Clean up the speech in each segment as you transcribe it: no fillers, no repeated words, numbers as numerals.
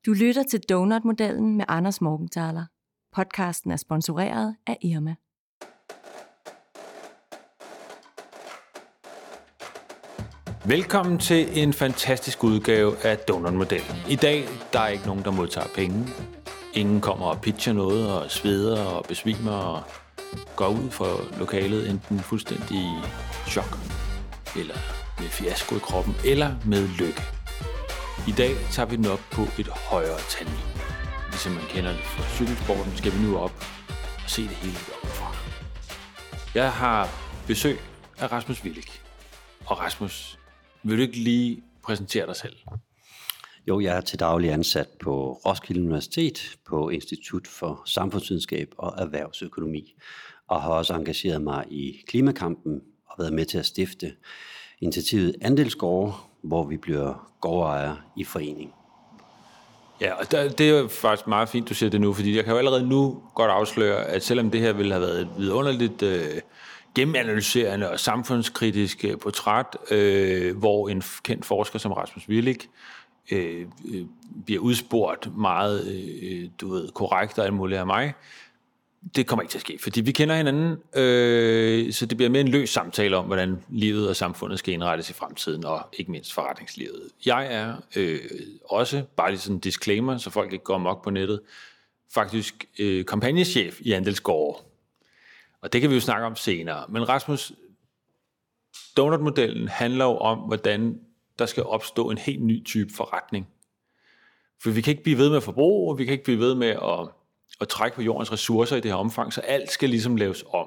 Du lytter til Donut-modellen med Anders Morgenthaler. Podcasten er sponsoreret af Irma. Velkommen til en fantastisk udgave af Donut-modellen. I dag der er ikke nogen, der modtager penge. Ingen kommer og pitcher noget og sveder og besvimer og går ud fra lokalet enten fuldstændig i chok, eller med fiasko i kroppen, eller med lykke. I dag tager vi den op på et højere tal. Ligesom man kender det fra cykelsporten, skal vi nu op og se det hele oppefra. Jeg har besøg af Rasmus Willig. Og Rasmus, vil du ikke lige præsentere dig selv? Jo, jeg er til daglig ansat på Roskilde Universitet på Institut for Samfundsvidenskab og Erhvervsøkonomi, og har også engageret mig i klimakampen og været med til at stifte initiativet Andelsgårde, hvor vi bliver gårdejere i forening. Ja, og det er jo faktisk meget fint, du siger det nu, fordi jeg kan jo allerede nu godt afsløre, at selvom det her ville have været et vidunderligt gennemanalyserende og samfundskritisk portræt, hvor en kendt forsker som Rasmus Willig bliver udspurgt meget korrekt og alt muligt af mig. Det kommer ikke til at ske, fordi vi kender hinanden, så det bliver mere en løs samtale om, hvordan livet og samfundet skal indrettes i fremtiden, og ikke mindst forretningslivet. Jeg er også, bare lige sådan en disclaimer, så folk ikke går amok på nettet, faktisk kampagnechef i Andelsgårde. Og det kan vi jo snakke om senere. Men Rasmus, Donut-modellen handler jo om, hvordan der skal opstå en helt ny type forretning. For vi kan ikke blive ved med at forbruge, og vi kan ikke blive ved med at trække på jordens ressourcer i det her omfang, så alt skal ligesom laves om.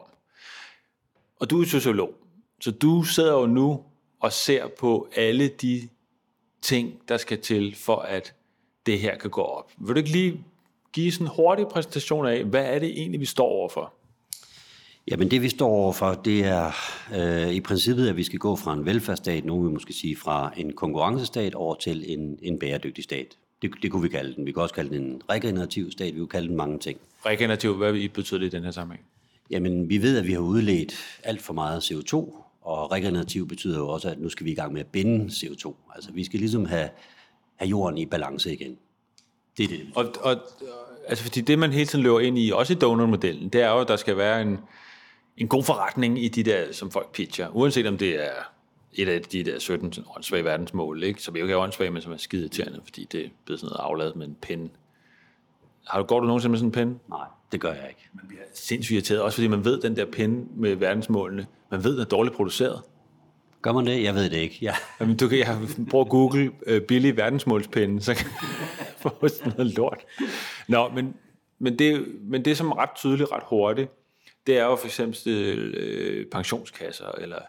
Og du er sociolog, så du sidder jo nu og ser på alle de ting, der skal til, for at det her kan gå op. Vil du ikke lige give sådan en hurtig præsentation af, hvad er det egentlig, vi står overfor? Jamen det vi står overfor, det er i princippet, at vi skal gå fra en velfærdsstat, nogen vil måske sige fra en konkurrencestat over til en bæredygtig stat. Det kunne vi kalde den. Vi kan også kalde den en regenerativ stat. Vi kunne kalde den mange ting. Regenerativ, hvad betyder det i den her sammenhæng? Jamen, vi ved, at vi har udledt alt for meget CO2, og regenerativ betyder jo også, at nu skal vi i gang med at binde CO2. Altså, vi skal ligesom have jorden i balance igen. Det er det. Og altså, fordi det, man hele tiden løber ind i, også i donut-modellen, det er jo, at der skal være en god forretning i de der, som folk pitcher. Uanset om det er et af de der 17 åndssvage verdensmål, ikke? Som jo ikke er åndssvage, men som er skide irriterende, fordi det er blevet sådan noget afladet med en pen. Går du nogensinde med sådan en pen? Nej, det gør jeg ikke. Man bliver sindssygt irriteret, også fordi man ved, den der pen med verdensmålene, man ved, den er dårligt produceret. Gør man det? Jeg ved det ikke. Ja. Jamen, jeg bruger Google billig verdensmålspenne, så kan jeg få sådan noget lort. Nå, men det som er ret tydeligt, ret hurtigt, det er jo for eksempel pensionskasser, eller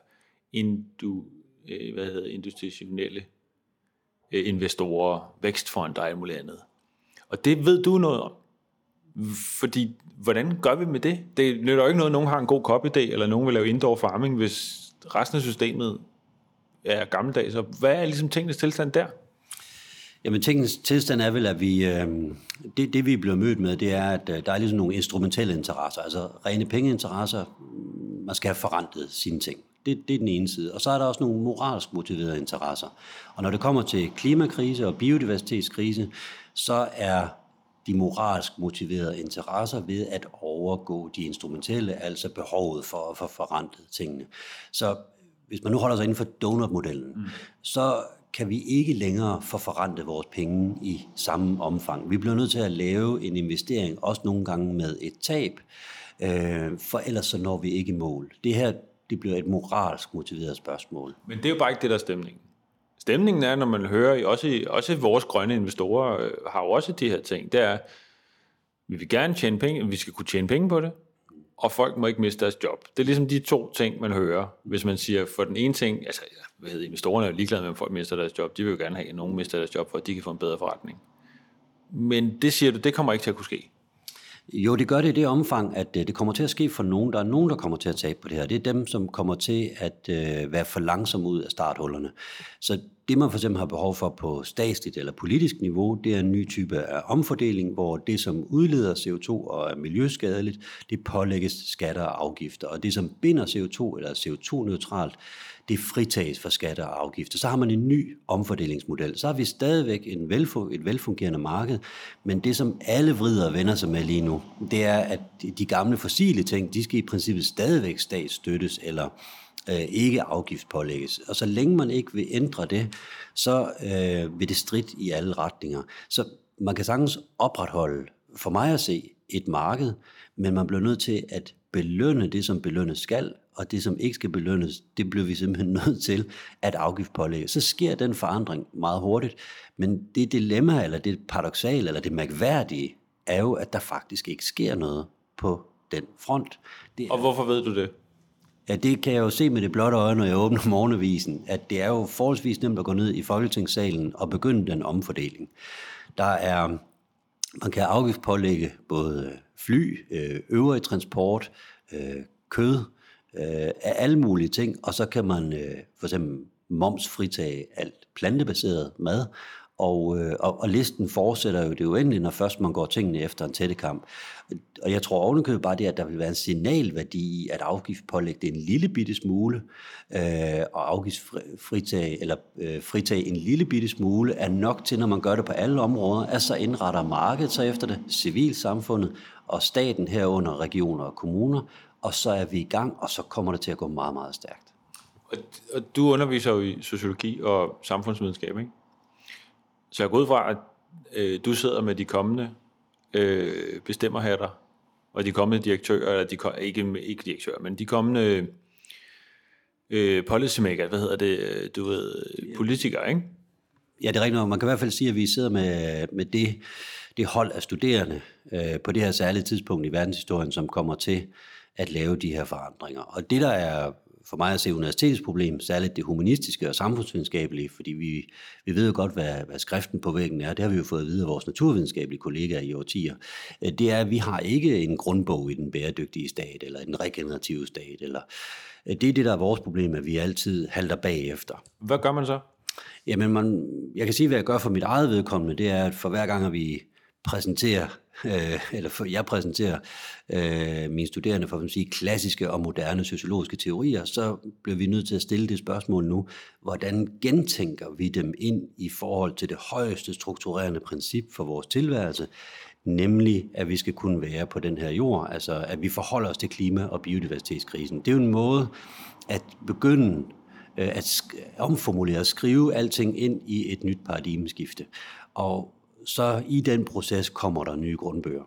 institutionelle investorer, vækstfonder og alt muligt andet. Og det ved du noget om. Fordi, hvordan gør vi med det? Det nytter jo ikke noget, nogen har en god copy-idé, eller nogen vil lave indoor farming, hvis resten af systemet er gammeldags. Så hvad er ligesom tingenes tilstand der? Jamen, tingens tilstand er vel, at det vi bliver mødt med, det er, at der er ligesom nogle instrumentelle interesser, altså rene pengeinteresser. Man skal have forrentet sine ting. Det er den ene side. Og så er der også nogle moralsk motiverede interesser. Og når det kommer til klimakrise og biodiversitetskrise, så er de moralsk motiverede interesser ved at overgå de instrumentelle, altså behovet for at få forrentet tingene. Så hvis man nu holder sig inden for donut-modellen, så kan vi ikke længere få forrentet vores penge i samme omfang. Vi bliver nødt til at lave en investering, også nogle gange med et tab, for ellers så når vi ikke i mål. Det her, det bliver et moralsk motiveret spørgsmål. Men det er jo bare ikke det, der er stemningen. Stemningen er, når man hører, også vores grønne investorer har jo også de her ting, det er, vi vil gerne tjene penge, vi skal kunne tjene penge på det, og folk må ikke miste deres job. Det er ligesom de to ting, man hører, hvis man siger, for den ene ting, altså, investorerne er jo ligeglade med, om folk mister deres job, de vil jo gerne have, at nogen mister deres job, for at de kan få en bedre forretning. Men det siger du, det kommer ikke til at kunne ske. Jo, det gør det i det omfang, at det kommer til at ske for nogen. Der er nogen, der kommer til at tabe på det her. Det er dem, som kommer til at være for langsomme ud af starthullerne. Så det, man for eksempel har behov for på statsligt eller politisk niveau, det er en ny type af omfordeling, hvor det, som udleder CO2 og er miljøskadeligt, det pålægges skatter og afgifter. Og det, som binder CO2 eller CO2-neutralt, det fritages for skatter og afgifter. Så har man en ny omfordelingsmodel. Så har vi stadigvæk et velfungerende marked, men det, som alle vrider og vender sig med lige nu, det er, at de gamle fossile ting, de skal i princippet stadigvæk statsstøttes eller ikke afgiftspålægges. Og så længe man ikke vil ændre det, så vil det stridt i alle retninger. Så man kan sagtens opretholde, for mig at se, et marked, men man bliver nødt til at belønne det, som belønnes skal, og det, som ikke skal belønnes, det bliver vi simpelthen nødt til at afgiftspålægge. Så sker den forandring meget hurtigt, men det dilemma, eller det paradoksale, eller det mærkværdige, er jo, at der faktisk ikke sker noget på den front. Og hvorfor ved du det? Ja, det kan jeg jo se med det blotte øje, når jeg åbner morgenavisen, at det er jo forholdsvis nemt at gå ned i Folketingssalen og begynde den omfordeling. Man kan afgiftspålægge både fly, øvrig transport, kød, af alle mulige ting, og så kan man for eksempel momsfritage alt plantebaseret mad, og listen fortsætter jo det uendelige, når først man går tingene efter en tættekamp. Og jeg tror ovenikøbet bare det, at der vil være en signalværdi i at afgiftspålægge det en lille bitte smule, og afgiftsfritage eller fritage en lille bitte smule er nok til, når man gør det på alle områder, at så indretter markedet sig efter det, civilsamfundet og staten herunder regioner og kommuner, og så er vi i gang, og så kommer det til at gå meget, meget stærkt. Og du underviser jo i sociologi og samfundsvidenskab, ikke? Så jeg går ud fra, at du sidder med de kommende bestemmerhatter, og de kommende direktører, eller ikke direktører, men de kommende policymakers, hvad hedder det, politikere, ikke? Ja, det er rigtigt nok. Man kan i hvert fald sige, at vi sidder med det hold af studerende på det her særlige tidspunkt i verdenshistorien, som kommer til at lave de her forandringer. Og det, der er for mig at se universitetets problem, særligt det humanistiske og samfundsvidenskabelige, fordi vi ved jo godt, hvad skriften på væggen er. Det har vi jo fået at vide af vores naturvidenskabelige kollegaer i årtier. Det er, at vi har ikke en grundbog i den bæredygtige stat, eller den regenerative stat. Eller det er det, der er vores problem, at vi altid halter bagefter. Hvad gør man så? Jamen, jeg kan sige, hvad jeg gør for mit eget vedkommende, det er, at for hver gang, at vi jeg præsenterer mine studerende for at sige klassiske og moderne sociologiske teorier, så bliver vi nødt til at stille det spørgsmål nu, hvordan gentænker vi dem ind i forhold til det højeste strukturerende princip for vores tilværelse, nemlig at vi skal kunne være på den her jord, altså at vi forholder os til klima- og biodiversitetskrisen. Det er jo en måde at begynde at omformulere og skrive alting ind i et nyt paradigmeskifte. Og så i den proces kommer der nye grundbøger.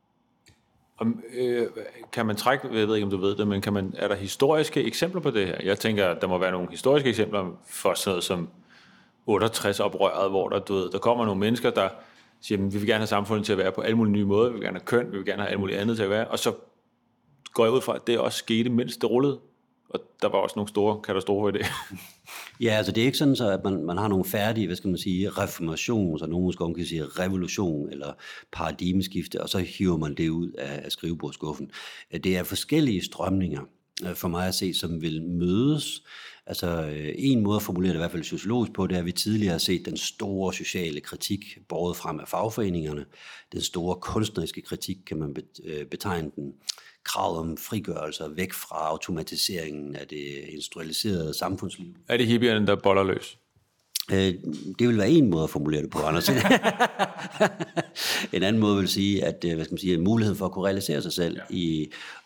Kan man trække, jeg ved ikke om du ved det, men er der historiske eksempler på det her? Jeg tænker, at der må være nogle historiske eksempler for sådan noget som 68-oprøret, hvor der kommer nogle mennesker, der siger, at vi vil gerne have samfundet til at være på alle mulige nye måder, vi vil gerne have køn, vi vil gerne have alt muligt andet til at være, og så går jeg ud fra, at det også skete, mens det rullede, og der var også nogle store katastrofer i det. Ja, altså det er ikke sådan, så at man har nogle færdige, reformation, så nogen måske kan sige revolution eller paradigmeskifte, og så hiver man det ud af skrivebordskuffen. Det er forskellige strømninger, for mig at se, som vil mødes. Altså en måde at formulere det i hvert fald sociologisk på, det er, at vi tidligere har set den store sociale kritik båret frem af fagforeningerne. Den store kunstneriske kritik, kan man betegne den. Kravet om frigørelse væk fra automatiseringen af det industrialiserede samfundsliv. Er det hippierne, der boller løs? Det vil være en måde at formulere det på, Anders. En anden måde vil sige, at muligheden for at kunne realisere sig selv. Ja.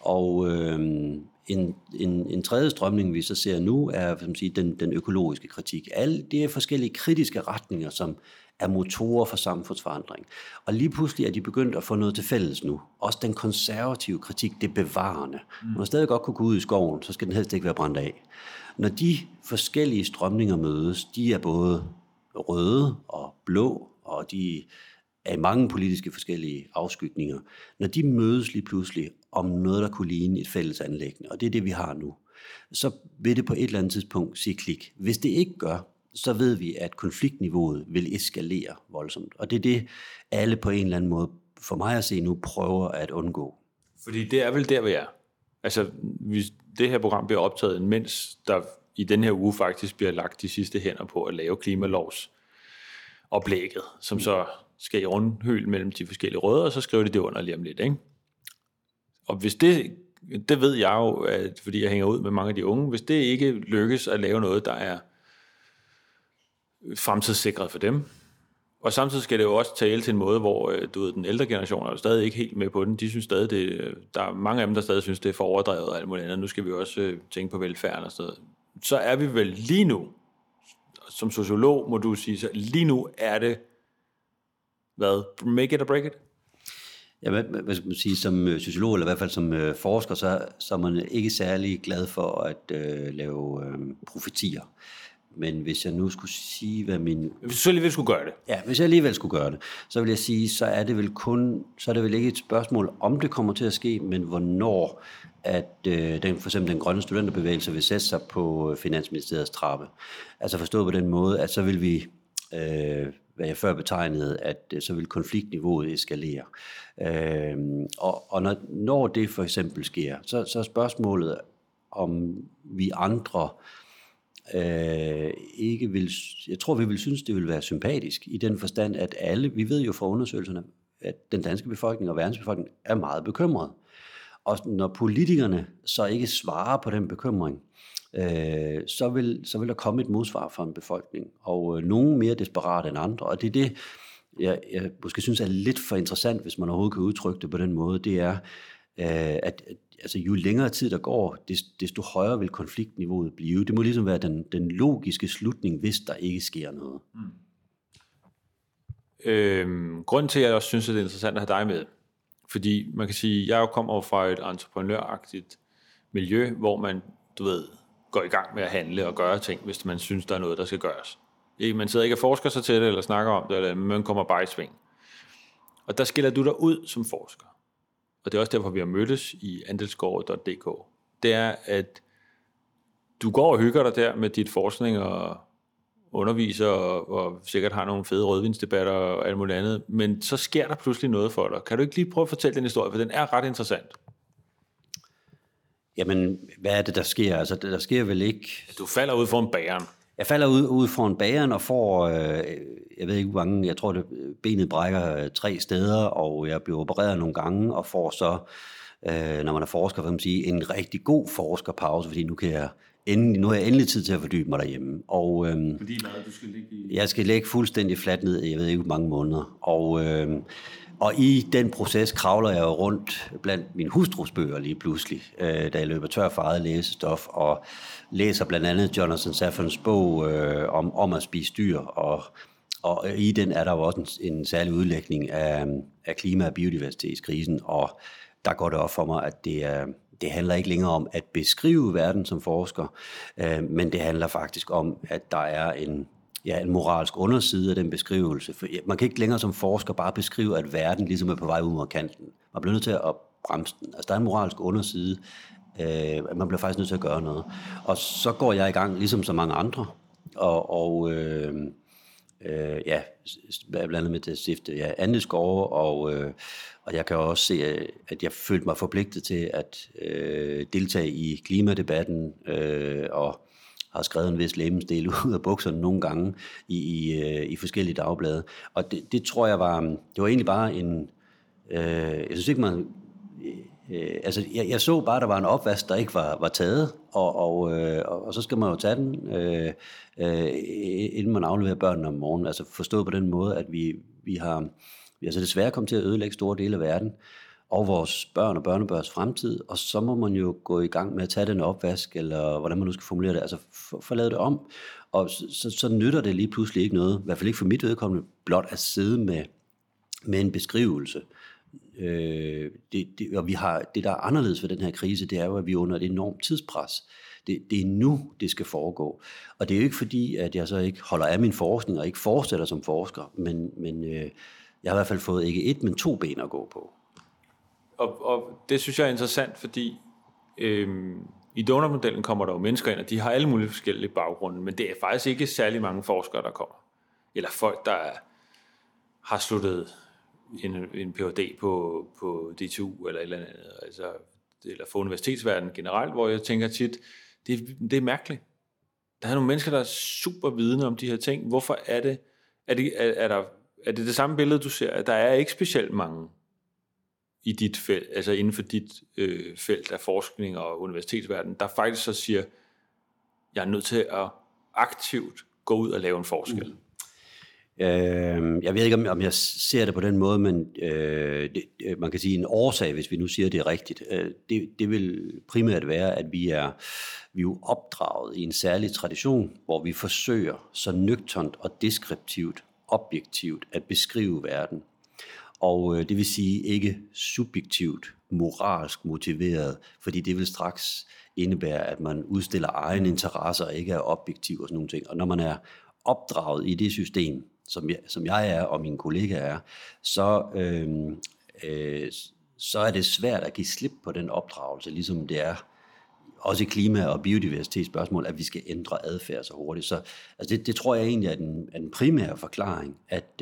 En tredje strømning, vi så ser nu, er den økologiske kritik. Det er forskellige kritiske retninger, som er motorer for samfundsforandring. Og lige pludselig er de begyndt at få noget til fælles nu. Også den konservative kritik, det bevarende. Når man stadig godt kunne gå ud i skoven, så skal den helst ikke være brændt af. Når de forskellige strømninger mødes, de er både røde og blå, og de er mange politiske forskellige afskygninger. Når de mødes lige pludselig om noget, der kunne ligne et fælles anliggende, og det er det, vi har nu, så vil det på et eller andet tidspunkt sige klik. Hvis det ikke gør, så ved vi, at konfliktniveauet vil eskalere voldsomt. Og det er det, alle på en eller anden måde, for mig at se nu, prøver at undgå. Fordi det er vel der, vi er. Altså, det her program bliver optaget, mens der i den her uge faktisk bliver lagt de sidste hænder på at lave klimalovsoplægget, som så skal i rundhyl mellem de forskellige rødder, og så skriver de det under lige om lidt, ikke? Og hvis det ved jeg jo, at, fordi jeg hænger ud med mange af de unge, hvis det ikke lykkes at lave noget, der er fremtidssikret for dem, og samtidig skal det jo også tale til en måde, hvor den ældre generation er jo stadig ikke helt med på den. De synes stadig, der er mange af dem, der stadig synes, det er for overdrevet og alt muligt andet. Nu skal vi også tænke på velfærden og sådan noget. Så er vi vel lige nu, som sociolog må du sige, så lige nu er det, make it or break it? Ja, hvad skal man sige, som sociolog, eller i hvert fald som forsker, så er man ikke særlig glad for at lave profetier. Men hvis jeg nu skulle sige, hvad min... Hvis du alligevel skulle gøre det. Ja, hvis jeg alligevel skulle gøre det, så vil jeg sige, så er det vel ikke et spørgsmål, om det kommer til at ske, men hvornår at for eksempel den grønne studenterbevægelse vil sætte sig på Finansministeriets trappe. Altså forstået på den måde, at så vil vi... hvad jeg før betegnede, at så vil konfliktniveauet eskalere. Og når det for eksempel sker, så er spørgsmålet, om vi andre ikke vil... Jeg tror, vi vil synes, det vil være sympatisk, i den forstand, at vi ved jo fra undersøgelserne, at den danske befolkning og verdensbefolkningen er meget bekymret. Og når politikerne så ikke svarer på den bekymring, så vil der komme et modsvar fra en befolkning, og nogen mere desperat end andre. Og det er det, jeg måske synes er lidt for interessant, hvis man overhovedet kan udtrykke det på den måde, det er, at altså, jo længere tid der går, desto højere vil konfliktniveauet blive. Det må ligesom være den logiske slutning, hvis der ikke sker noget. Grunden til, at jeg også synes, at det er interessant at have dig med, fordi man kan sige, jeg kommer fra et entreprenøragtigt miljø, hvor man, går i gang med at handle og gøre ting, hvis man synes, der er noget, der skal gøres. Man sidder ikke og forsker sig til det, eller snakker om det, eller man kommer bare i sving. Og der skiller du dig ud som forsker. Og det er også derfor, vi har mødtes i andelsgård.dk. Det er, at du går og hygger dig der med dit forskning og underviser, og sikkert har nogle fede rødvinsdebatter og alt muligt andet, men så sker der pludselig noget for dig. Kan du ikke lige prøve at fortælle den historie, for den er ret interessant. Jamen, hvad er det, der sker? Altså, der sker vel ikke... Du falder ud foran bageren. Jeg falder ud foran bageren og får, jeg ved ikke hvor mange, jeg tror, benet brækker 3 steder, og jeg bliver opereret nogle gange, og får så, når man er forsker, vil man sige, en rigtig god forskerpause, fordi nu har jeg endelig tid til at fordybe mig derhjemme. Og, fordi du skal ligge i... Jeg skal ligge fuldstændig fladt ned, jeg ved ikke hvor mange måneder. Og i den proces kravler jeg jo rundt blandt min hustrus bøger lige pludselig, da jeg løber tør for eget læsestof, og læser blandt andet Jonathan Saffons bog om at spise dyr, og i den er der jo også en særlig udlægning af klima- og biodiversitetskrisen, og der går det op for mig, at det handler ikke længere om at beskrive verden som forsker, men det handler faktisk om, at der er en moralsk underside af den beskrivelse. For man kan ikke længere som forsker bare beskrive, at verden ligesom er på vej ud mod kanten. Man bliver nødt til at bremse den. Altså der er en moralsk underside. Man bliver faktisk nødt til at gøre noget. Og så går jeg i gang, ligesom så mange andre, og blandt andet med til at stifte andelsgårde, og jeg kan også se, at jeg følte mig forpligtet til at deltage i klimadebatten, og har skrevet en vis lebensdel ud af bukserne nogle gange i forskellige dagblade. Og det tror jeg det var egentlig bare jeg synes ikke man... Altså, jeg så bare, at der var en opvask, der ikke var taget, og så skal man jo tage den, inden man afleverer børnene om morgenen. Altså forstået på den måde, at vi har så desværre kommet til at ødelægge store dele af verden, og vores børn og børnebørns fremtid, og så må man jo gå i gang med at tage den opvask, eller hvordan man nu skal formulere det, altså få lavet det om, og så nytter det lige pludselig ikke noget, i hvert fald ikke for mit vedkommende, blot at sidde med en beskrivelse. Og vi har, det, der er anderledes ved den her krise, det er jo, at vi er under et enormt tidspres. Det er nu, det skal foregå. Og det er jo ikke fordi, at jeg så ikke holder af min forskning, og ikke fortsætter som forsker, men jeg har i hvert fald fået ikke 1, men 2 ben at gå på. Og det synes jeg er interessant, fordi i donormodellen kommer der jo mennesker ind, og de har alle mulige forskellige baggrunde, men det er faktisk ikke særlig mange forskere, der kommer. Eller folk, der har sluttet en Ph.D. på DTU eller et eller andet, altså, eller for universitetsverdenen generelt, hvor jeg tænker tit, det er mærkeligt. der er nogle mennesker, der er super vidne om de her ting. Hvorfor er det? Er det samme billede, du ser? At der er ikke specielt mange i dit felt, altså inden for dit felt af forskning og universitetsverden, der faktisk så siger, jeg er nødt til at aktivt gå ud og lave en forskel. Jeg ved ikke, om jeg ser det på den måde, men man kan sige en årsag, hvis vi nu siger det er rigtigt, det vil primært være, at vi er jo opdraget i en særlig tradition, hvor vi forsøger så nøgternt og deskriptivt, objektivt at beskrive verden. Og det vil sige ikke subjektivt, moralsk motiveret, fordi det vil straks indebære, at man udstiller egen interesser og ikke er objektiv og sådan nogle ting. Og når man er opdraget i det system, som jeg er og mine kollegaer er, så er det svært at give slip på den opdragelse, ligesom det er også i klima- og biodiversitetsspørgsmål, at vi skal ændre adfærd så hurtigt. Så altså det tror jeg egentlig er den primære forklaring,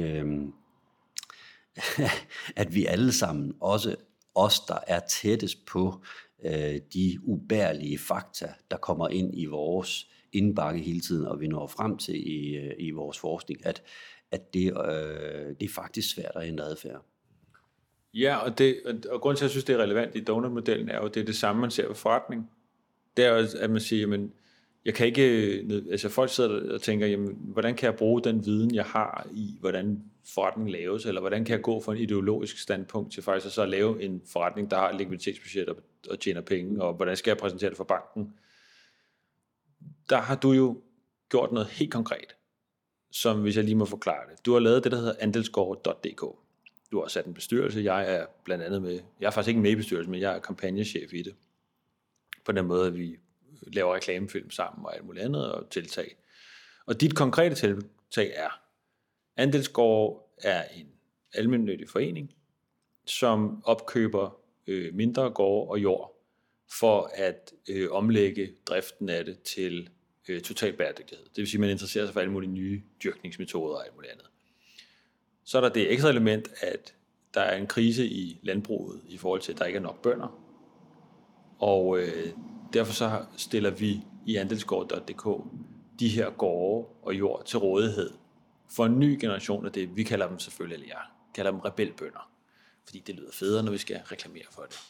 at vi alle sammen, også os, der er tættest på de ubærlige fakta, der kommer ind i vores indbakke hele tiden, og vi når frem til i vores forskning, at det er faktisk svært at ændre adfærd. Ja, og grunden til, at jeg synes, det er relevant i donut-modellen, er jo, det er det samme, man ser ved forretning. Det er jo, at man siger, men jeg kan ikke, altså folk sidder og tænker, jamen, hvordan kan jeg bruge den viden, jeg har i, hvordan forretning laves, eller hvordan kan jeg gå fra en ideologisk standpunkt til faktisk så at lave en forretning, der har likviditetsbudget og tjener penge, og hvordan skal jeg præsentere det for banken? Der har du jo gjort noget helt konkret, som hvis jeg lige må forklare det. Du har lavet det, der hedder andelsgård.dk. Du har sat en bestyrelse. Jeg er blandt andet med, jeg er faktisk ikke med i bestyrelsen, men jeg er kampagnechef i det. På den måde, at vi laver reklamefilm sammen og alt muligt andet og tiltag. Og dit konkrete tiltag er, Andelsgård er en almennyttig forening, som opkøber mindre gårde og jord for at omlægge driften af det til total bæredygtighed. Det vil sige, at man interesserer sig for alle mulige nye dyrkningsmetoder og alt muligt andet. Så er der det ekstra element, at der er en krise i landbruget i forhold til, at der ikke er nok bønder. Og derfor så stiller vi i andelsgård.dk de her gårde og jord til rådighed for en ny generation af det, vi kalder dem selvfølgelig, eller jeg kalder dem rebelbønder. Fordi det lyder federe, når vi skal reklamere for det.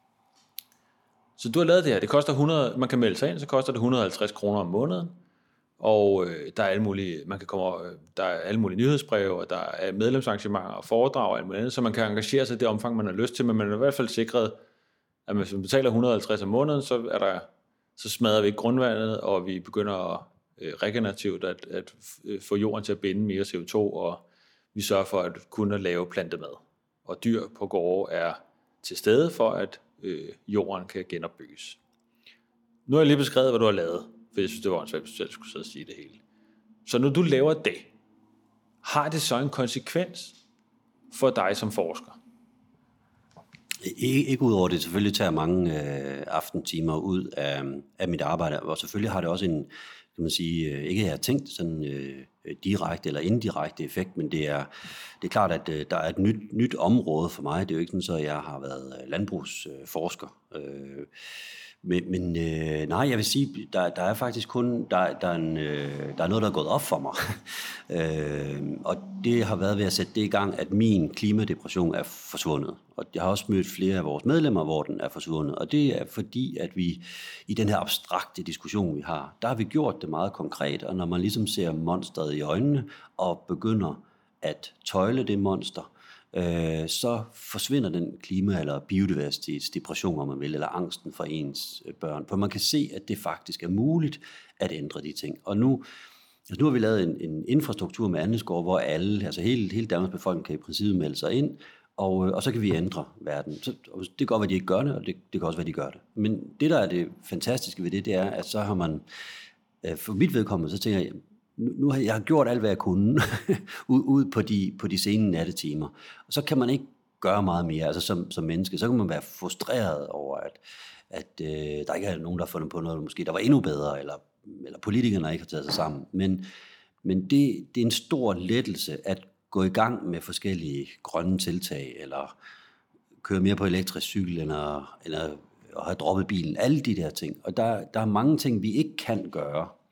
Så du har lavet det her. Det koster 100, man kan melde sig ind, så koster det 150 kroner om måneden. Og der er alle mulige, der er alle mulige nyhedsbreve, og der er medlemsarrangementer og foredrag og alt muligt andet, så man kan engagere sig i det omfang, man har lyst til, men man er i hvert fald sikret, at hvis man betaler 150 om måneden, så smadrer vi ikke grundvandet, og vi begynder at regenerativt at få jorden til at binde mere CO2, og vi sørger for at kunne lave plantemad. Og dyr på gårde er til stede for, at jorden kan genopbygges. Nu har jeg lige beskrevet, hvad du har lavet, for jeg synes, det var åndssvagt, hvis du selv skulle sidde og sige det hele. Så når du laver det, har det så en konsekvens for dig som forsker? Ikke udover det selvfølgelig tager mange aftentimer ud af mit arbejde, og selvfølgelig har det også en, kan man sige, ikke jeg har tænkt sådan direkte eller indirekte effekt, men det er klart, at der er et nyt område for mig. Det er jo ikke sådan, at jeg har været landbrugsforsker. Men nej, jeg vil sige, der er faktisk kun, der er noget, der er gået op for mig. Og det har været ved at sætte det i gang, at min klimadepression er forsvundet. Og jeg har også mødt flere af vores medlemmer, hvor den er forsvundet. Og det er fordi, at vi i den her abstrakte diskussion, vi har, der har vi gjort det meget konkret. Og når man ligesom ser monsteret i øjnene og begynder at tøjle det monster, så forsvinder den klima- eller biodiversitetsdepression, om man vil, eller angsten for ens børn. For man kan se, at det faktisk er muligt at ændre de ting. Og nu har vi lavet en infrastruktur med andelsgård, hvor alle, altså hele Danmarks befolkning kan i princippet melde sig ind, og så kan vi ændre verden. Så, det kan godt være, at de ikke gør det, og det kan også være, at de gør det. Men det, der er det fantastiske ved det, det er, at så har man, for mit vedkommende, så tænker jeg, nu har jeg gjort alt, hvad jeg kunne ud på de sene nattetimer. Og så kan man ikke gøre meget mere, altså som menneske. Så kan man være frustreret over, at der ikke er nogen, der har fundet på noget, måske der var endnu bedre, eller politikerne ikke har taget sig sammen. Men det er en stor lettelse at gå i gang med forskellige grønne tiltag, eller køre mere på elektrisk cykel, eller at have droppet bilen. Alle de der ting. Og der er mange ting, vi ikke kan gøre,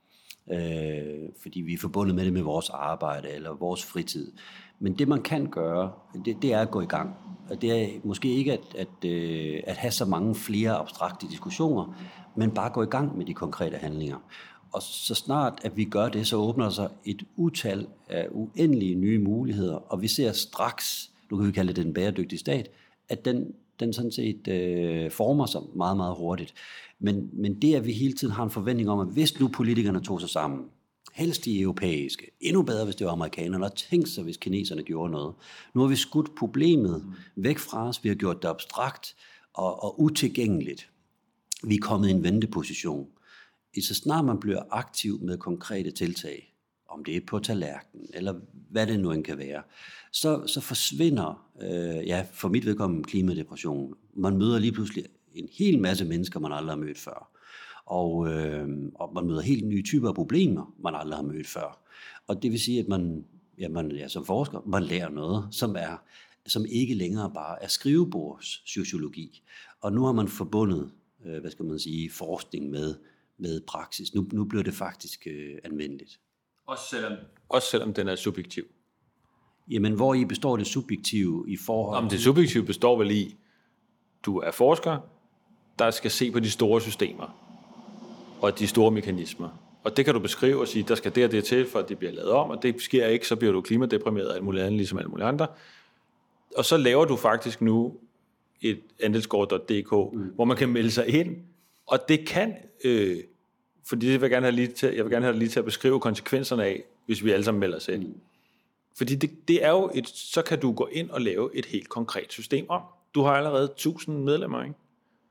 fordi vi er forbundet med det med vores arbejde eller vores fritid. Men det man kan gøre, det er at gå i gang. Og det er måske ikke at have så mange flere abstrakte diskussioner, men bare gå i gang med de konkrete handlinger. Og så snart at vi gør det, så åbner der sig et utal af uendelige nye muligheder, og vi ser straks, nu kan vi kalde det den bæredygtige stat, at den sådan set former sig meget, meget hurtigt. Men det, at vi hele tiden har en forventning om, at hvis nu politikerne tog sig sammen, helst de europæiske, endnu bedre, hvis det var amerikanerne, og tænk sig, hvis kineserne gjorde noget. Nu har vi skudt problemet væk fra os, vi har gjort det abstrakt og utilgængeligt. Vi er kommet i en venteposition. Så snart man bliver aktiv med konkrete tiltag, om det er på tallerkenen, eller hvad det nu end kan være, så forsvinder, for mit vedkommende, klimadepression. Man møder lige pludselig en hel masse mennesker, man aldrig har mødt før. Og man møder helt nye typer af problemer, man aldrig har mødt før. Og det vil sige, at man som forsker, man lærer noget, som ikke længere bare er skrivebordssociologi. Og nu har man forbundet, forskning med praksis. Nu bliver det faktisk anvendeligt. Også selvom den er subjektiv. Jamen, hvor i består det subjektive i forhold til... Om det subjektive består vel i, du er forsker, der skal se på de store systemer og de store mekanismer. Og det kan du beskrive og sige, der skal det til, for at det bliver lavet om, og det sker ikke, så bliver du klimadeprimeret af alt muligt andet, ligesom alle mulige andre. Og så laver du faktisk nu et andelsgård.dk, hvor man kan melde sig ind, og det kan... fordi det vil jeg gerne have lige til at beskrive konsekvenserne af, hvis vi alle sammen melder os ind. Fordi det er jo så kan du gå ind og lave et helt konkret system om. Du har allerede 1000 medlemmer, ikke?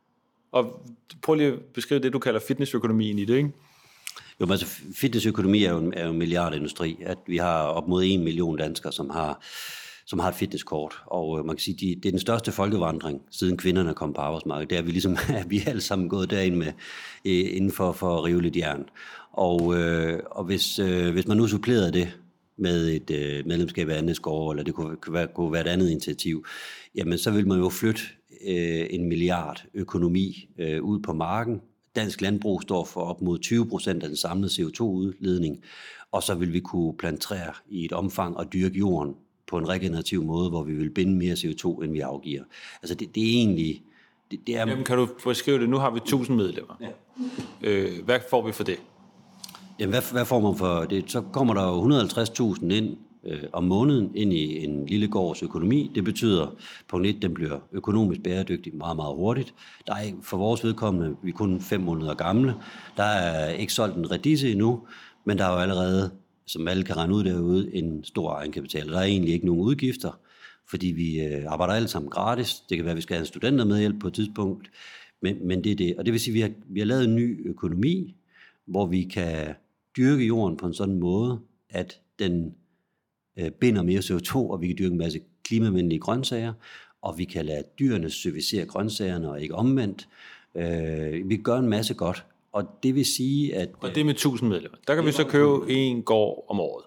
Og prøv lige at beskrive det, du kalder fitnessøkonomien i det, ikke? Jo, men altså fitnessøkonomi er jo en milliardindustri. At vi har op mod 1 million danskere, som har et fitnesskort. Og man kan sige, det er den største folkevandring, siden kvinderne kom på arbejdsmarkedet. Det er vi ligesom, at vi alle sammen gået derind med, inden for at rive lidt jern. Og hvis man nu supplerede det med et medlemskab af andelsgård, eller det kunne være et andet initiativ, jamen så vil man jo flytte 1 milliard økonomi ud på marken. Dansk landbrug står for op mod 20% af den samlede CO2-udledning, og så vil vi kunne plantere i et omfang og dyrke jorden på en regenerativ måde, hvor vi vil binde mere CO2, end vi afgiver. Altså det er egentlig... Det er... Jamen, kan du beskrive det? Nu har vi 1000 medlemmer. Ja. Hvad får vi for det? Jamen, hvad får man for det? Så kommer der jo 150.000 ind om måneden ind i en lille gårds økonomi. Det betyder, punkt 1, den bliver økonomisk bæredygtig meget, meget hurtigt. Der er for vores vedkommende, vi er kun 5 måneder gamle, der er ikke solgt en redisse endnu, men der er jo allerede, som alle kan regne ud derude, en stor egenkapital. Der er egentlig ikke nogen udgifter, fordi vi arbejder alle sammen gratis. Det kan være, at vi skal have studenter medhjælp på et tidspunkt, men det er det. Og det vil sige, at vi har lavet en ny økonomi, hvor vi kan dyrke jorden på en sådan måde, at den binder mere CO2, og vi kan dyrke en masse klimavenlige grøntsager, og vi kan lade dyrene servicere grøntsagerne, og ikke omvendt. Vi kan gøre en masse godt, og det vil sige, at... Og det med 1000 medlemmer. Der kan vi så købe en gård om året.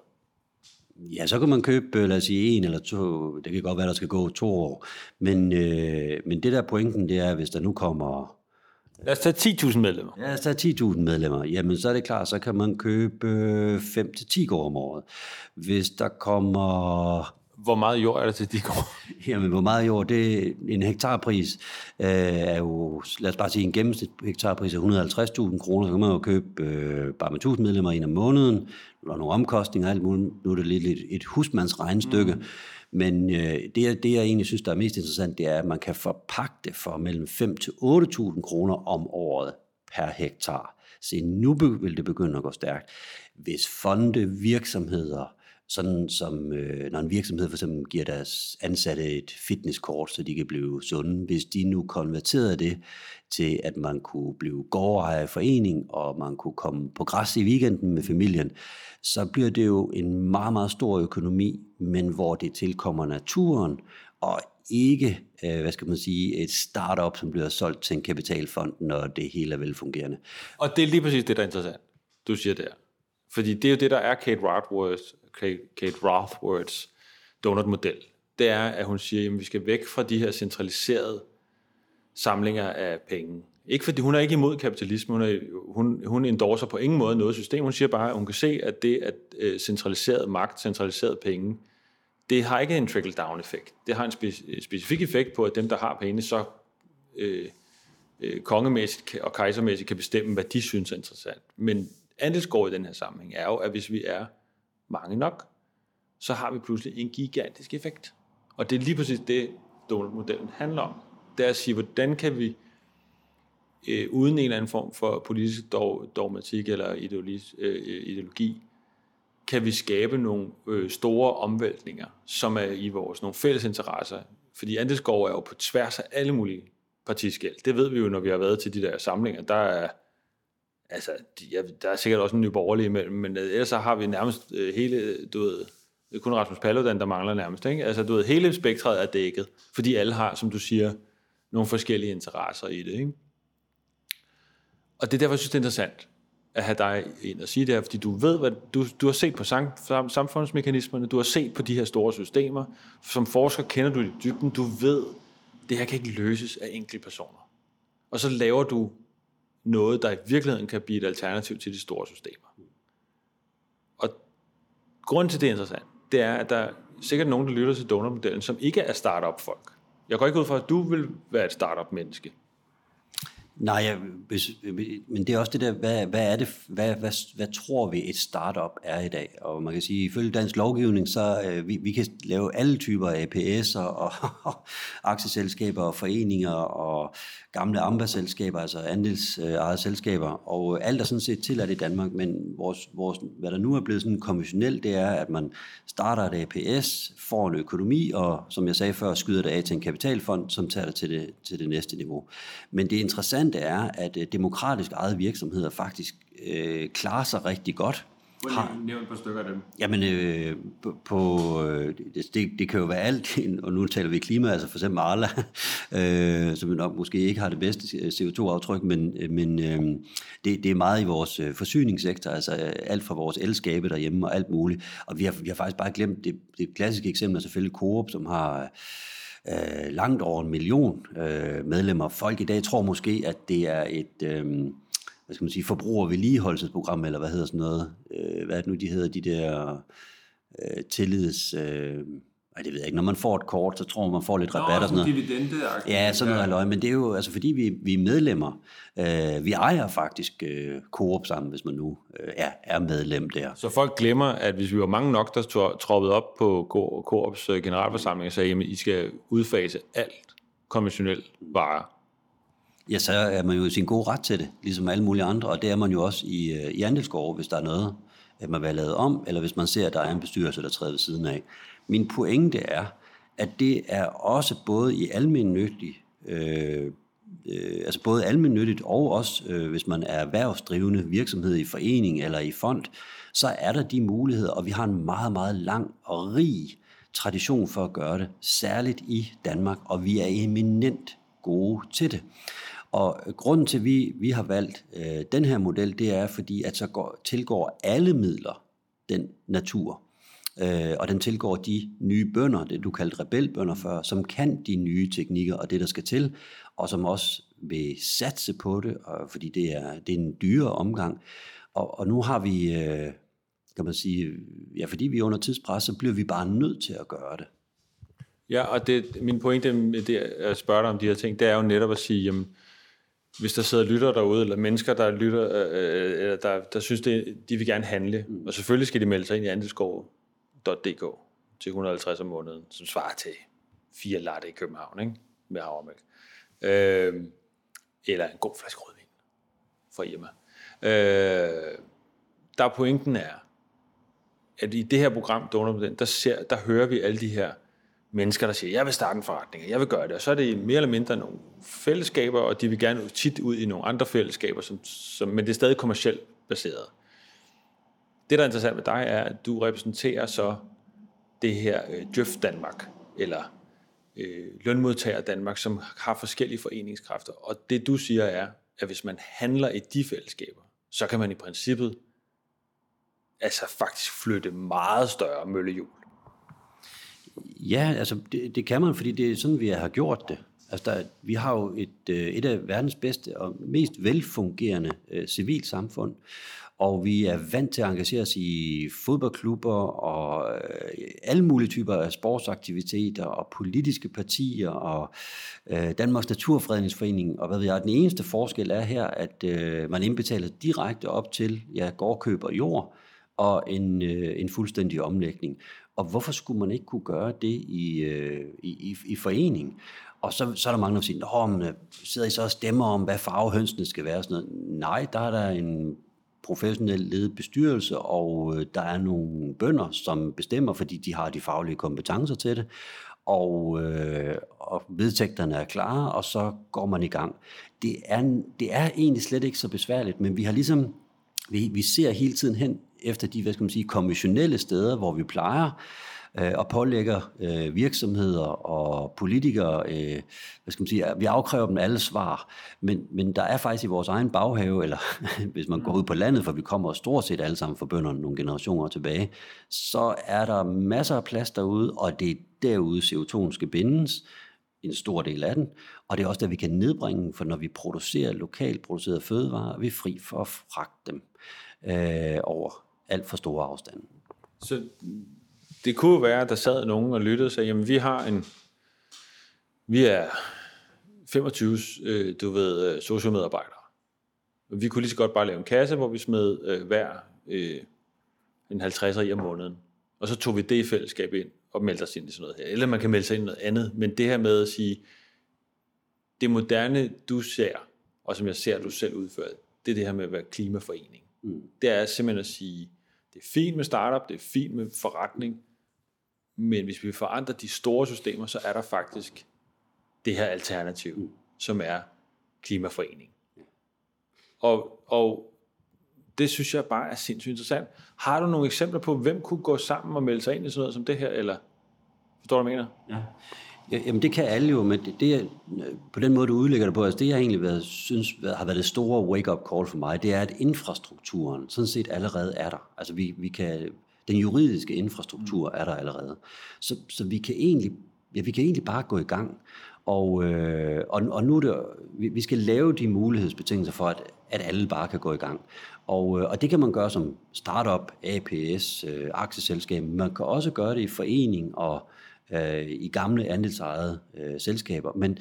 Ja, så kan man købe, lad os sige, 1 eller 2, det kan godt være, der skal gå 2 år, men det der pointen, det er, hvis der nu kommer... Lad os tage 10.000 medlemmer. Ja, lad os tage 10.000 medlemmer. Jamen, så er det klart, så kan man købe 5-10 gårde om året. Hvis der kommer... Hvor meget jord er der til de gårde? Jamen, hvor meget jord? Det er en hektarpris er jo, lad os bare sige, en gennemsnit hektarpris af 150.000 kroner. Så kan man jo købe bare med 1.000 medlemmer en om måneden. Der er nogle omkostninger og alt muligt. Nu er det lidt et husmandsregnestykke. Men det, jeg egentlig synes, der er mest interessant, det er, at man kan forpakke det for mellem 5.000 til 8.000 kroner om året per hektar. Så nu vil det begynde at gå stærkt. Hvis fonde, virksomheder, sådan som når en virksomhed for eksempel giver deres ansatte et fitnesskort, så de kan blive sunde, hvis de nu konverterede det til, at man kunne blive gårdejer i forening, og man kunne komme på græs i weekenden med familien, så bliver det jo en meget, meget stor økonomi, men hvor det tilkommer naturen, og ikke, et startup, som bliver solgt til en kapitalfond, når det hele er velfungerende. Og det er lige præcis det, der er interessant, du siger der. Fordi det er jo det, der er Kate Raworths donut-model. Det er, at hun siger, at vi skal væk fra de her centraliserede samlinger af penge. Ikke fordi hun er ikke imod kapitalisme, hun endorser på ingen måde noget system. Hun siger bare, at hun kan se, at det at centraliseret magt, centraliseret penge, det har ikke en trickle-down-effekt. Det har en specifik effekt på, at dem, der har penge, så kongemæssigt og kejsermæssigt kan bestemme, hvad de synes er interessant. Men andelsgård i den her sammenhæng er jo, at hvis vi er mange nok, så har vi pludselig en gigantisk effekt. Og det er lige præcis det, donutmodellen handler om. Det er at sige, hvordan kan vi uden en eller anden form for politisk dogmatik eller ideologi, kan vi skabe nogle store omvæltninger, som er i vores nogle fælles interesser. Fordi andelsgård er jo på tværs af alle mulige partiskel. Det ved vi jo, når vi har været til de der samlinger. Der er sikkert også en ny borgerlige imellem, men ellers så har vi nærmest hele, det er kun Rasmus Paludan, der mangler nærmest. Ikke? Altså, hele spektret er dækket, fordi alle har, som du siger, nogle forskellige interesser i det. Ikke? Og det er derfor, jeg synes, det er interessant at have dig ind og sige det her, fordi du ved, hvad du har set på samfundsmekanismerne, du har set på de her store systemer. Som forsker kender du det i dybden, du ved, det her kan ikke løses af enkelte personer. Og så laver du noget, der i virkeligheden kan blive et alternativ til de store systemer. Og grunden til det er interessant, det er, at der er sikkert nogen, der lytter til donutmodellen, som ikke er startup-folk. Jeg går ikke ud fra, at du vil være et startup-menneske. Nej, men det er også det der, hvad tror vi et startup er i dag? Og man kan sige, ifølge dansk lovgivning, så vi kan lave alle typer af APS'er og aktieselskaber og foreninger og gamle AMBA-selskaber, altså andelsejede selskaber, og alt er sådan set tilladt i Danmark, men hvad der nu er blevet sådan konventionelt, det er, at man starter et APS, får en økonomi, og som jeg sagde før, skyder det af til en kapitalfond, som tager det til det næste niveau. Men det interessante er, at demokratisk ejede virksomheder faktisk klarer sig rigtig godt. Nævn et par stykker af dem. Jamen, det kan jo være alt, og nu taler vi klima, altså for eksempel Arla, som nok måske ikke har det bedste CO2-aftryk, men det er meget i vores forsyningssektor, altså alt fra vores elskabe derhjemme og alt muligt. Og vi har faktisk bare glemt det klassiske eksempel, er selvfølgelig Coop, som har langt over 1 million medlemmer. Folk i dag tror måske, at det er et forbrugervedligeholdelsesprogram, eller hvad hedder sådan noget? Hvad er det nu, de hedder, de der tillids... det ved jeg ikke. Når man får et kort, så tror man får lidt rabat og sådan noget. Ja, sådan noget halløj. Men det er jo altså fordi vi er medlemmer. Vi ejer faktisk Coop sammen, hvis man nu er medlem der. Så folk glemmer, at hvis vi var mange nok, der troppede op på Coops generalforsamling og sagde, at I skal udfase alt konventionelt varer. Ja, så er man jo i sin gode ret til det, ligesom alle mulige andre, og det er man jo også i andelsgård, hvis der er noget, at man vil have lavet om, eller hvis man ser, at der er en bestyrelse, der træder ved siden af. Min pointe er, at det er også både i almennyttig, altså både almennyttigt og også, hvis man er erhvervsdrivende virksomhed i forening eller i fond, så er der de muligheder, og vi har en meget, meget lang og rig tradition for at gøre det, særligt i Danmark, og vi er eminent gode til det. Og grunden til, at vi har valgt den her model, det er, fordi at så tilgår alle midler den natur. Og den tilgår de nye bønder, det du kaldte rebelbønder før, som kan de nye teknikker og det, der skal til, og som også vil satse på det, fordi det er en dyre omgang. Og nu har vi, kan man sige, ja, fordi vi er under tidspres, så bliver vi bare nødt til at gøre det. Ja, og min pointe med det at spørge dig om de her ting, det er jo netop at sige, jamen, hvis der sidder lyttere derude, eller mennesker, der lytter, eller der synes, de vil gerne handle, og selvfølgelig skal de melde sig ind i andelsgård.dk til 150 om måneden, som svarer til 4 latte i København, ikke? Med havremælk. Eller en god flaske rødvin fra Irma. Der pointen er, at i det her program, der hører vi alle de her mennesker, der siger, jeg vil starte en forretning, jeg vil gøre det, og så er det mere eller mindre nogle fællesskaber, og de vil gerne tit ud i nogle andre fællesskaber, men det er stadig kommercielt baseret. Det, der er interessant med dig, er, at du repræsenterer så det her Djøf Danmark, eller lønmodtager Danmark, som har forskellige foreningskræfter, og det du siger er, at hvis man handler i de fællesskaber, så kan man i princippet altså faktisk flytte meget større møllehjul. Ja, altså det kan man, fordi det er sådan, vi har gjort det. Altså vi har jo et af verdens bedste og mest velfungerende civilsamfund, og vi er vant til at engagere os i fodboldklubber og alle mulige typer af sportsaktiviteter og politiske partier og Danmarks Naturfredningsforening og hvad ved jeg. Den eneste forskel er her, at man indbetaler direkte op til gårdkøb og jord og en fuldstændig omlægning. Og hvorfor skulle man ikke kunne gøre det i forening? Og så er der mange, der siger, sidder I så og stemmer om, hvad farve hønsene skal være? Sådan noget. Nej, der er der en professionelt ledet bestyrelse, og der er nogle bønder, som bestemmer, fordi de har de faglige kompetencer til det, og vedtægterne er klare, og så går man i gang. Det er egentlig slet ikke så besværligt, men vi har ligesom, vi ser hele tiden hen efter de, konventionelle steder, hvor vi plejer og pålægger virksomheder og politikere, vi afkræver dem alle svar, men der er faktisk i vores egen baghave, eller hvis man går ud på landet, for vi kommer stort set alle sammen fra bønderne nogle generationer tilbage, så er der masser af plads derude, og det er derude CO2'en skal bindes, en stor del af den, og det er også der, vi kan nedbringe, for når vi producerer lokalt producerede fødevarer, er vi fri for at fragte dem over alt for store afstande. Så det kunne være, at der sad nogen og lyttede og sagde, jamen vi er 25, sociomedarbejdere. Vi kunne lige så godt bare lave en kasse, hvor vi smed hver en 50'er i om måneden. Og så tog vi det i fællesskab ind og meldte os ind i sådan noget her. Eller man kan melde sig ind i noget andet. Men det her med at sige, det moderne, du ser, og som jeg ser, du selv udfører, det er det her med at være klimaforening. Det er simpelthen at sige, det er fint med startup, det er fint med forretning, men hvis vi forandrer de store systemer, så er der faktisk det her alternativ, som er klimaforening. Og det synes jeg bare er sindssygt interessant. Har du nogle eksempler på, hvem kunne gå sammen og melde sig ind i sådan noget som det her, eller forstår du, hvad jeg mener? Ja, jamen det kan alle jo, men det på den måde, du udlægger det på, altså det jeg egentlig synes har været det store wake-up call for mig, det er, at infrastrukturen sådan set allerede er der. Altså vi kan, den juridiske infrastruktur er der allerede. Så vi kan egentlig bare gå i gang. Og nu er det, vi skal lave de mulighedsbetingelser for, at alle bare kan gå i gang. Og det kan man gøre som startup, APS, aktieselskab. Man kan også gøre det i forening og i gamle andelsejede selskaber. Men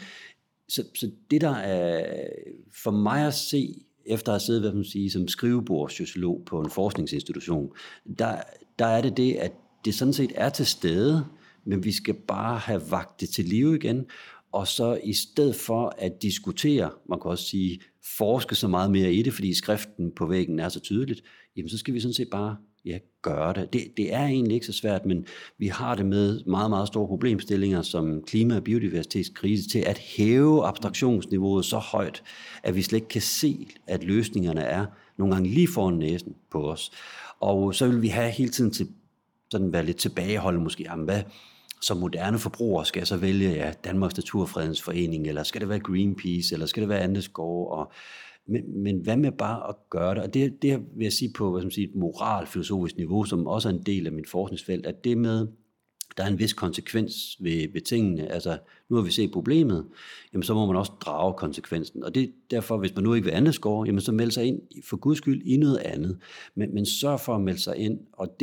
så det der er for mig at se, efter at have siddet som skrivebordssociolog på en forskningsinstitution, der er det, at det sådan set er til stede, men vi skal bare have vagt det til live igen. Og så i stedet for at diskutere, man kan også sige, forske så meget mere i det, fordi skriften på væggen er så tydeligt, jamen så skal vi sådan set bare gøre det. Det er egentlig ikke så svært, men vi har det med meget, meget store problemstillinger som klima- og biodiversitetskrise til at hæve abstraktionsniveauet så højt, at vi slet ikke kan se, at løsningerne er nogle gange lige foran næsen på os. Og så vil vi have hele tiden til sådan være lidt tilbageholdende måske, jamen hvad som moderne forbrugere skal jeg så vælge Danmarks Naturfredningsforening, eller skal det være Greenpeace, eller skal det være Andeskov, men hvad med bare at gøre det? Og det vil jeg sige på et moralfilosofisk niveau, som også er en del af mit forskningsfelt, at det med, der er en vis konsekvens ved tingene. Altså, nu har vi set problemet, jamen så må man også drage konsekvensen. Og det er derfor, hvis man nu ikke vil Andeskov, jamen så meld sig ind for guds skyld i noget andet. Men sørg for at melde sig ind, og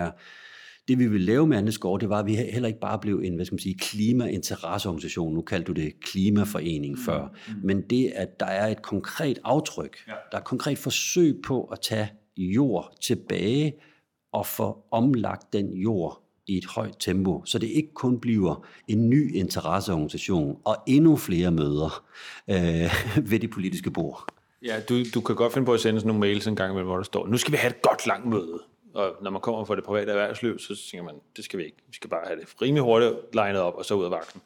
det vi ville lave med Andeskov, det var, at vi heller ikke bare blev en, klimainteresseorganisation. Nu kaldte du det klimaforening før. Men det, at der er et konkret aftryk, der er et konkret forsøg på at tage jord tilbage og få omlagt den jord i et højt tempo, så det ikke kun bliver en ny interesseorganisation og endnu flere møder ved det politiske bord. Ja, du kan godt finde på at sende sådan nogle mails en gang imellem, hvor der står, nu skal vi have et godt langt møde. Og når man kommer fra det private erhvervsliv, så tænker man, det skal vi ikke. Vi skal bare have det rimelig hurtigt legnet op, og så ud af vagten.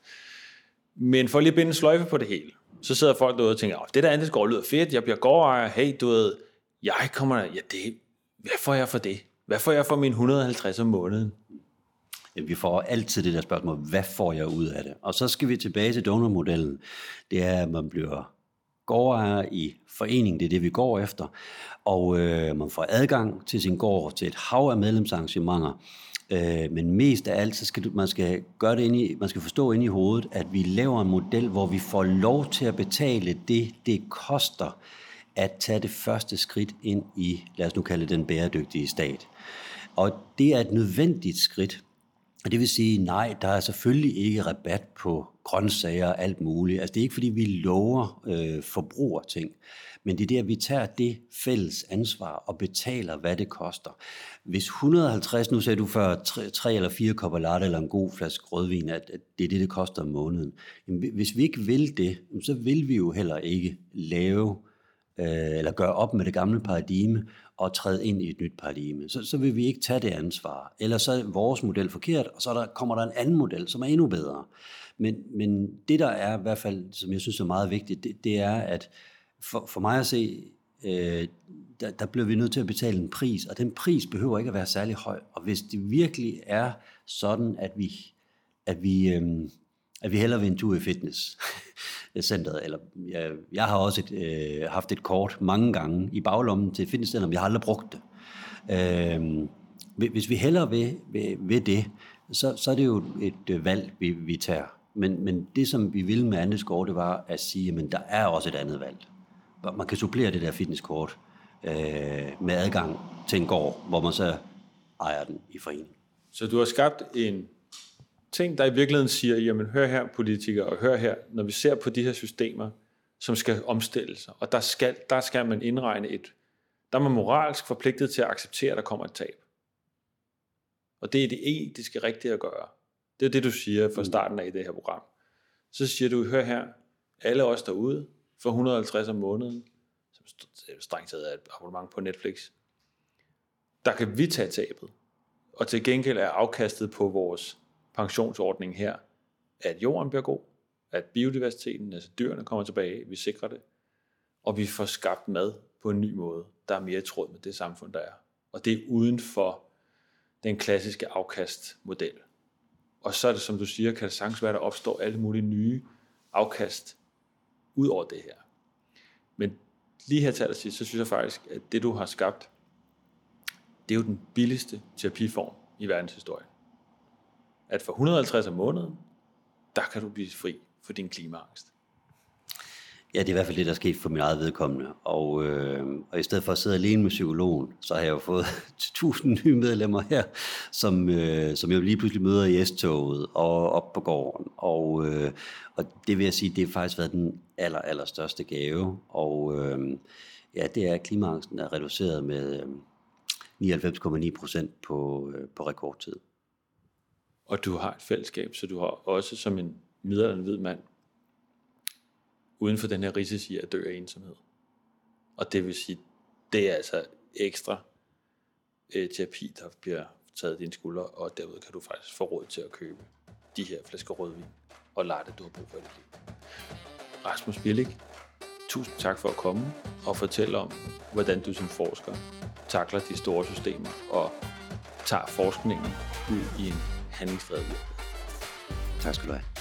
Men for lige at binde en sløjfe på det hele, så sidder folk derude og tænker, det der Andeskov lyder fedt, jeg bliver gårdejer, hey, jeg kommer der, hvad får jeg for det? Hvad får jeg for mine 150 om måneden? Ja, vi får altid det der spørgsmål, hvad får jeg ud af det? Og så skal vi tilbage til donormodellen. Det er, at man bliver gårdejer i forening, det er det, vi går efter. Og man får adgang til sin gård, til et hav af medlemsarrangementer. Men mest af alt, så skal man skal gøre det man skal forstå inde i hovedet, at vi laver en model, hvor vi får lov til at betale det koster at tage det første skridt ind i, lad os nu kalde det den bæredygtige stat. Og det er et nødvendigt skridt. Og det vil sige, nej, der er selvfølgelig ikke rabat på grøntsager og alt muligt. Altså det er ikke, fordi vi lover forbrugerting, men det er der, vi tager det fælles ansvar og betaler, hvad det koster. Hvis 150, nu sagde du før, 3 eller 4 kopper latte eller en god flaske rødvin, at det er det koster om måneden. Hvis vi ikke vil det, så vil vi jo heller ikke lave eller gøre op med det gamle paradigme og træde ind i et nyt paradigme. Så vil vi ikke tage det ansvar. Eller så er vores model forkert, og så kommer der en anden model, som er endnu bedre. Men det, der er i hvert fald, som jeg synes er meget vigtigt, det er, at for mig at se, der bliver vi nødt til at betale en pris, og den pris behøver ikke at være særlig høj. Og hvis det virkelig er sådan, at vi hellere vil en tur i fitnesscenteret, eller jeg har også haft et kort mange gange i baglommen til fitnesscenteret, men jeg har aldrig brugt det. Hvis vi hellere vil det, så er det jo et valg, vi tager. Men det, som vi ville med Andeskår, det var at sige, at der er også et andet valg. Man kan supplere det der fitnesskort med adgang til en gård, hvor man så ejer den i forening. Så du har skabt en ting, der i virkeligheden siger, jamen hør her politikere, og hør her, når vi ser på de her systemer, som skal omstille sig, og der skal man indregne der er man moralsk forpligtet til at acceptere, at der kommer et tab. Og det er det etiske rigtige at gøre. Det er det, du siger fra starten af i det her program. Så siger du, hør her, alle os derude, for 150 om måneden, som strengt taget er et abonnement på Netflix, der kan vi tage tabet. Og til gengæld er afkastet på vores pensionsordning her, at jorden bliver god, at biodiversiteten, altså dyrene kommer tilbage, vi sikrer det, og vi får skabt mad på en ny måde, der er mere i tråd med det samfund, der er. Og det er uden for den klassiske afkastmodel. Og så er det, som du siger, kan det sagtens være, der opstår alle mulige nye afkast ud over det her. Men lige her til allersidst, så synes jeg faktisk, at det du har skabt, det er jo den billigste terapiform i verdenshistorien. At for 150 om måneden, der kan du blive fri for din klimaangst. Ja, det er i hvert fald det, der er sket for min eget vedkommende. Og i stedet for at sidde alene med psykologen, så har jeg jo fået 1000 nye medlemmer her, som jeg lige pludselig møder i S-toget og op på gården. Og det vil jeg sige, det har faktisk været den allerstørste gave. Og det er, at klimaangsten er reduceret med 99,9% på rekordtid. Og du har et fællesskab, så du har også som en midaldrende hvid mand, uden for den her risici at dø af ensomhed. Og det vil sige, det er altså ekstra terapi, der bliver taget dine skuldre, og derud kan du faktisk få råd til at købe de her flasker rødvin og latte, du har brug for i dit liv. Rasmus Bjellig, tusind tak for at komme og fortælle om, hvordan du som forsker takler de store systemer og tager forskningen ud i en handlingsdrevet virkelighed. Tak skal du have.